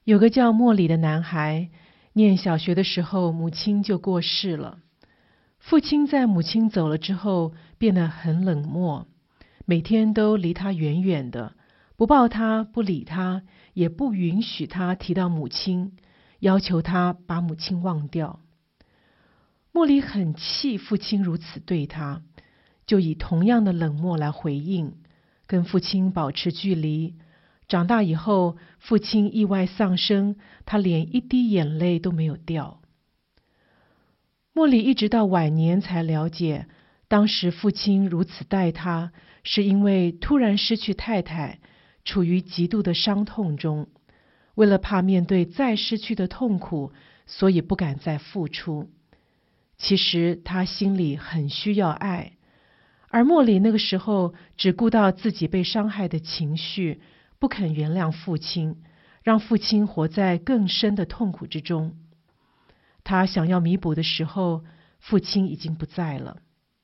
有个叫莫里的男孩，念小学的时候，母亲就过世了。父亲在母亲走了之后，变得很冷漠，每天都离他远远的，不抱他，不理他，也不允许他提到母亲，要求他把母亲忘掉。莫里很气父亲如此对他，就以同样的冷漠来回应，跟父亲保持距离。长大以后，父亲意外丧生，他连一滴眼泪都没有掉。莫里一直到晚年才了解，当时父亲如此待他，是因为突然失去太太，处于极度的伤痛中，为了怕面对再失去的痛苦，所以不敢再付出。其实他心里很需要爱，而莫里那个时候只顾到自己被伤害的情绪，不肯原谅父亲，让父亲活在更深的痛苦之中。他想要弥补的时候，父亲已经不在了。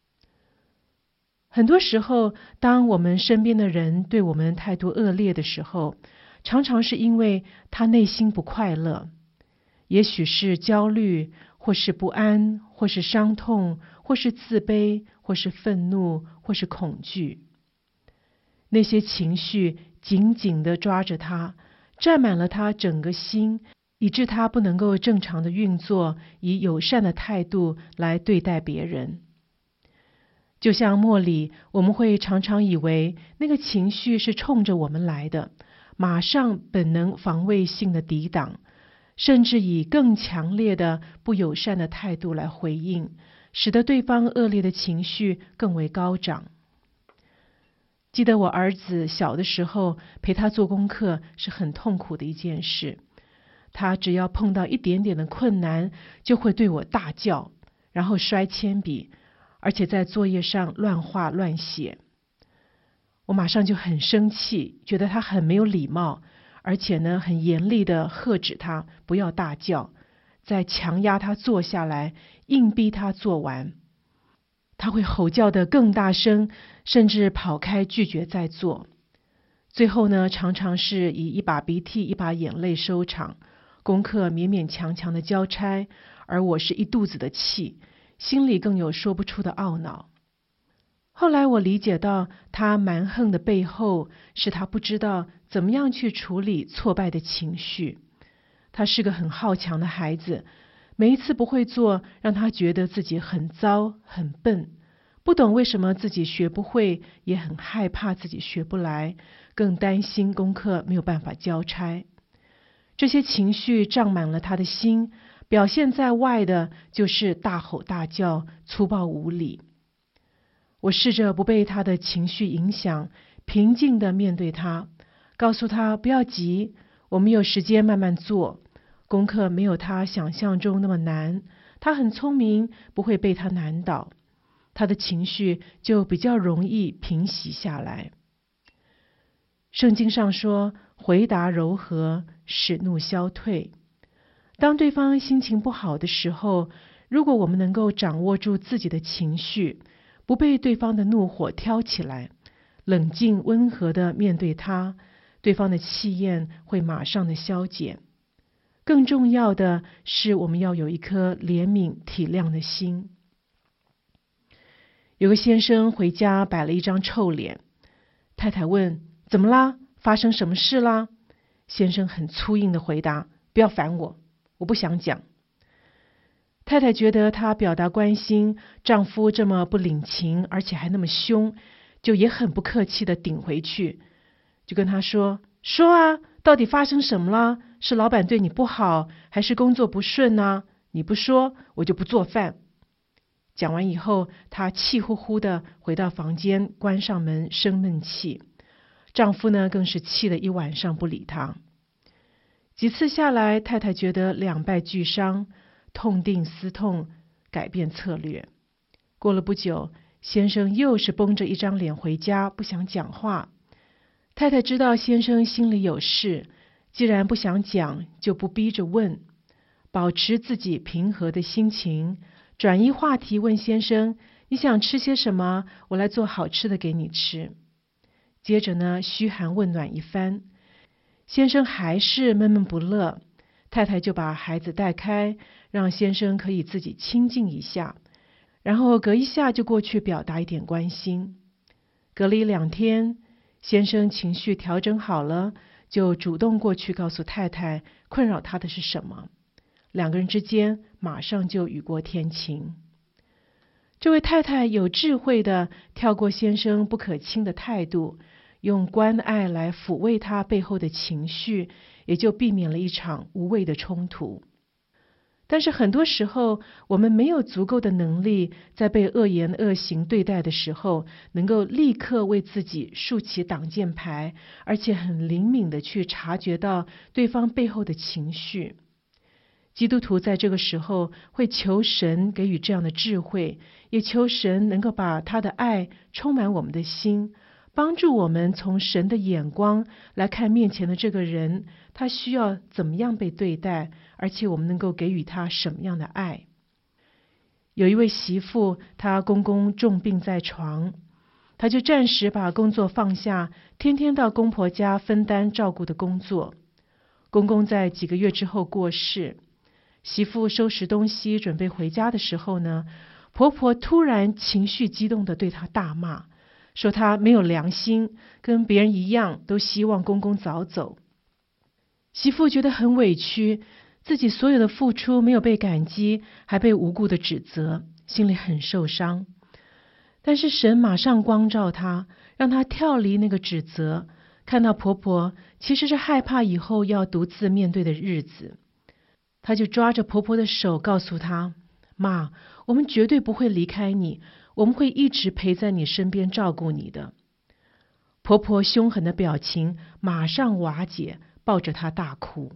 很多时候，当我们身边的人对我们态度恶劣的时候，常常是因为他内心不快乐，也许是焦虑，或是不安，或是伤痛，或是自卑，或是愤怒，或是恐惧。那些情绪紧紧地抓着他，占满了他整个心，以致他不能够正常的运作，以友善的态度来对待别人。就像莫里，我们会常常以为那个情绪是冲着我们来的，马上本能防卫性的抵挡，甚至以更强烈的不友善的态度来回应，使得对方恶劣的情绪更为高涨。记得我儿子小的时候，陪他做功课是很痛苦的一件事。他只要碰到一点点的困难，就会对我大叫，然后摔铅笔，而且在作业上乱画乱写。我马上就很生气，觉得他很没有礼貌，而且呢，很严厉的喝止他不要大叫，再强压他坐下来，硬逼他做完。他会吼叫得更大声，甚至跑开拒绝再做。最后呢，常常是以一把鼻涕一把眼泪收场，功课勉勉强强的交差，而我是一肚子的气，心里更有说不出的懊恼。后来我理解到，他蛮横的背后是他不知道怎么样去处理挫败的情绪。他是个很好强的孩子，每一次不会做，让他觉得自己很糟很笨，不懂为什么自己学不会，也很害怕自己学不来，更担心功课没有办法交差。这些情绪胀满了他的心，表现在外的就是大吼大叫、粗暴无礼。我试着不被他的情绪影响，平静地面对他，告诉他不要急，我们有时间慢慢做，功课没有他想象中那么难，他很聪明，不会被他难倒，他的情绪就比较容易平息下来。圣经上说，回答柔和，使怒消退。当对方心情不好的时候，如果我们能够掌握住自己的情绪，不被对方的怒火挑起来，冷静温和地面对他，对方的气焰会马上的消减。更重要的是，我们要有一颗怜悯体谅的心。有个先生回家摆了一张臭脸，太太问：怎么啦？发生什么事啦？先生很粗硬的回答：不要烦我，我不想讲。太太觉得他表达关心，丈夫这么不领情，而且还那么凶，就也很不客气的顶回去，就跟他说：说啊，到底发生什么了？是老板对你不好，还是工作不顺啊？你不说，我就不做饭。讲完以后，她气呼呼的回到房间，关上门生闷气。丈夫呢，更是气了一晚上不理她。几次下来，太太觉得两败俱伤，痛定思痛，改变策略。过了不久，先生又是绷着一张脸回家，不想讲话。太太知道先生心里有事，既然不想讲，就不逼着问，保持自己平和的心情，转移话题问先生：你想吃些什么？我来做好吃的给你吃。接着呢，嘘寒问暖一番。 先生还是闷闷不乐，太太就把孩子带开，让先生可以自己清静一下，然后隔一下就过去表达一点关心。隔了1-2天，先生情绪调整好了，就主动过去告诉太太困扰他的是什么。2个人之间马上就雨过天晴。这位太太有智慧的跳过先生不可亲的态度，用关爱来抚慰他背后的情绪，也就避免了一场无谓的冲突。但是很多时候，我们没有足够的能力，在被恶言恶行对待的时候，能够立刻为自己竖起挡箭牌，而且很灵敏的去察觉到对方背后的情绪。基督徒在这个时候会求神给予这样的智慧，也求神能够把他的爱充满我们的心，帮助我们从神的眼光来看面前的这个人，他需要怎么样被对待，而且我们能够给予他什么样的爱。有一位媳妇，她公公重病在床，她就暂时把工作放下，天天到公婆家分担照顾的工作。公公在几个月之后过世，媳妇收拾东西准备回家的时候呢，婆婆突然情绪激动地对她大骂，说她没有良心，跟别人一样都希望公公早走。媳妇觉得很委屈，自己所有的付出没有被感激，还被无故的指责，心里很受伤。但是神马上光照她，让她跳离那个指责，看到婆婆其实是害怕以后要独自面对的日子。她就抓着婆婆的手告诉她，妈，我们绝对不会离开你，我们会一直陪在你身边照顾你的。婆婆凶狠的表情马上瓦解，抱着她大哭。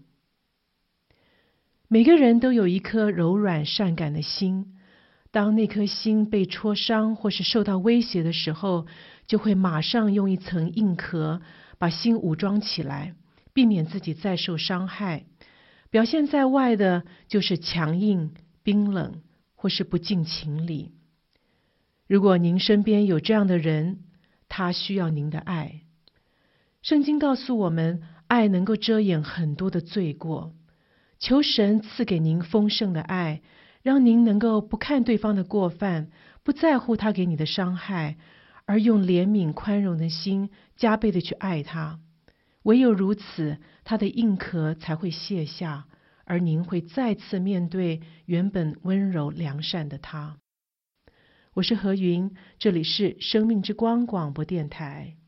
每个人都有一颗柔软善感的心，当那颗心被戳伤或是受到威胁的时候，就会马上用一层硬壳把心武装起来，避免自己再受伤害。表现在外的就是强硬、冰冷或是不近情理。如果您身边有这样的人，他需要您的爱。圣经告诉我们，爱能够遮掩很多的罪过。求神赐给您丰盛的爱，让您能够不看对方的过犯，不在乎他给你的伤害，而用怜悯宽容的心加倍的去爱他。唯有如此，他的硬壳才会卸下，而您会再次面对原本温柔良善的他。我是何云，这里是生命之光广播电台。